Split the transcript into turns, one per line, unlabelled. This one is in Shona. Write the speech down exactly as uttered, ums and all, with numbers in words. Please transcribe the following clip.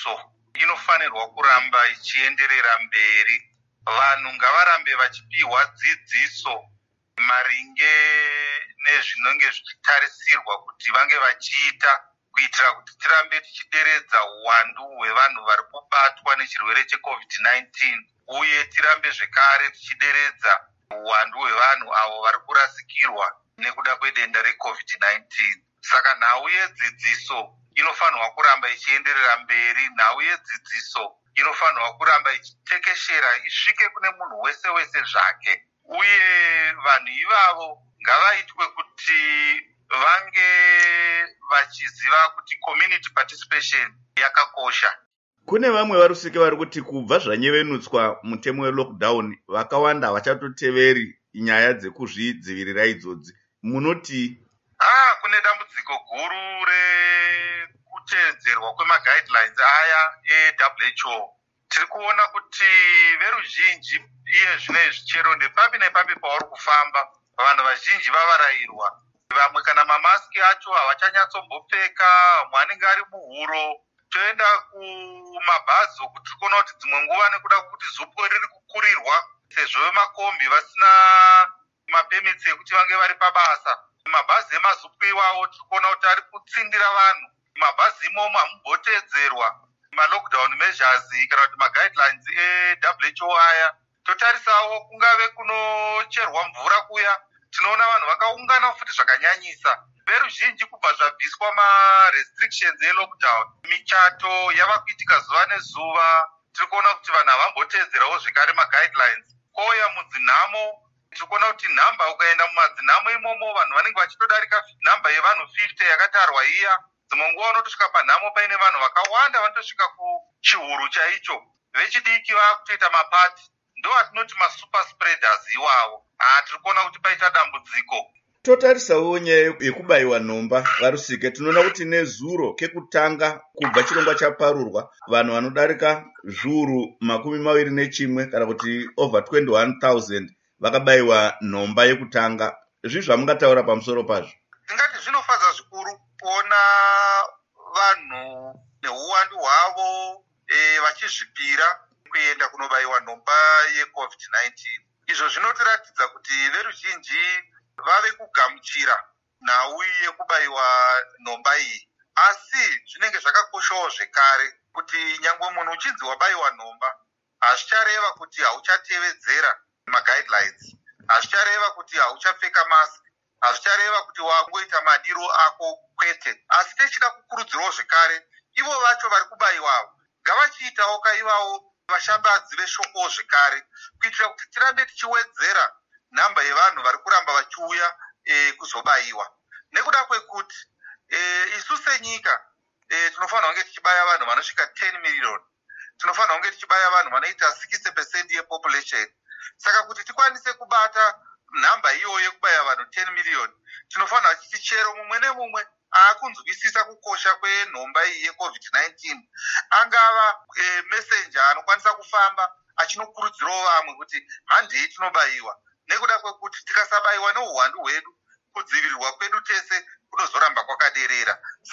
dzidziso inofanirwa kuramba ichienderera mberi. Vanhu ngavarambe vachipiwa dzidziso maringe nezvinenge zvichitarisirwa kuti vange vachiita kuitira kuti tirambe tichideredza uwandu hwevanhu vari kubatwa nechirwere checovid nineteen uye tirambe zvekare tichideredza uwandu hwevanhu avo vari kurasikirwa nekuda kwedenda recovid nineteen. Saka nhau yedzidziso inofanirwa kuramba ichienderera mberi. Nhau yedzidziso inofanirwa kuramba ichitekeshera isvike kune munhu wese wese zvake, uye vanhu ivavo ngavaitwe kuti vange vachiziva kuti community participation yakakosha.
Kune vamwe varusike vari kuti kubva zvanyevenutswa mutemo welockdown vakawanda havachatoteveri nyaya dzekuzvidzivirira idzodzi. Munoti?
Ah, kune dambudziko guru rekutedzerwa kwemaguidelines aya e-W H O. Tiri kuona kuti veruzhinji iye zvinezvi chero nepambi nepambi pauri kufamba vanhu vazhinji vavarayirwa. Vamwe kana mamaski acho havachanyatsomboPfeka, vamwe anenge ari muhuro. Toenda kumabhazi kuti tikuona kuti dzimwe nguva nekuda kuti zupwe riri kukurirwa sezvo vemakombi vasina mapemiti ekuti vange vari pabasa. Mabhazi emazupwe iwawo tikuona kuti ari kutsindira vanhu. Mabhazi imomo hamumbotedzerwa malockdown measures kana kuti maguidelines e-W H O aya. Totarisawo kungave kunocherwa mvura kuya, tinoona vanhu vakaungana futi zvakanyanyisa. Veruzhinji kubva zvabviswa ma-restrictions e-lockdown, michato yava kuitika zuva nezuva. Tiri kuona kuti vanhu havambotedzerawo zvekare maguidelines. Kouya mudzinhamo, tiri kuona kuti nhamba ukaenda mumadzinhamo imomo vanhu vanenge vachitodarika nhamba yevanhu fifty yakatarwa iya. Dzimwe nguva unotosvika panhamo paine vanhu vakawanda vanotosvika kuchihuru chaicho. Vechidiki vakutoita mapati. Ndo vatinoti masuper spreaders iwavo. Ah, tiri kuona kuti paita dambudziko.
Totarisawo nyaya yekubayiwa nhomba varusike. Tinoona kuti nezuro kekutanga kubva chirongwa chaparurwa vanhu vanodarika zviuru makumi maviri nechimwe kana kuti over twenty-one thousand vakabayiwa nhomba yekutanga. Zvizvi zvamungataura pamusoro pazvo?
Ndingati zvinofadza zvikuru kuona vanhu neuwandu hwavo e, vachizvipira kuenda kunobayiwa nhomba yecovid nineteen. Izvo zvinotiratidza kuti veruzhinji vave kugamuchira nhau yekubayiwa nhomba iyi. Asi zvinenge zvakakoshawo zvekare kuti nyangwe munhu uchinzi wabayiwa nhomba hazvichareva kuti hauchatevedzera maguidelines, hazvichareva kuti hauchapfeka mask, hazvichareva kuti wangoita madiro ako kwete. Asi tichida kukurudzirawo zvekare ivo vacho vari kubayiwawo ngavachiitawo kaivavo vashambadzi veshoko zvekare, kuitira kuti tirambe tichiwedzera nhamba yevanhu vari kuramba vachiuya e, kuzobayiwa. Nekuda kwekuti e, isu senyika e, tinofanira kunge tichibaya vanhu vanosvika ten million. Tinofanira kunge tichibaya vanhu vanoita sixty percent yepopulation. Saka kuti tikwanise kubata nhamba iyoyo yekubaya vanhu ten million, tinofanira kuti chero mumwe nemumwe aakunzwisisa kukosha kwenhomba iyi yecovid nineteen angava e, messenger anokwanisa kufamba achinokurudzirawo vamwe kuti handei tinobayiwa. Nekuda kwekuti tikasabayiwa neuwandu hwedu, kudzivirirwa kwedu tese kunozoramba kwakaderera.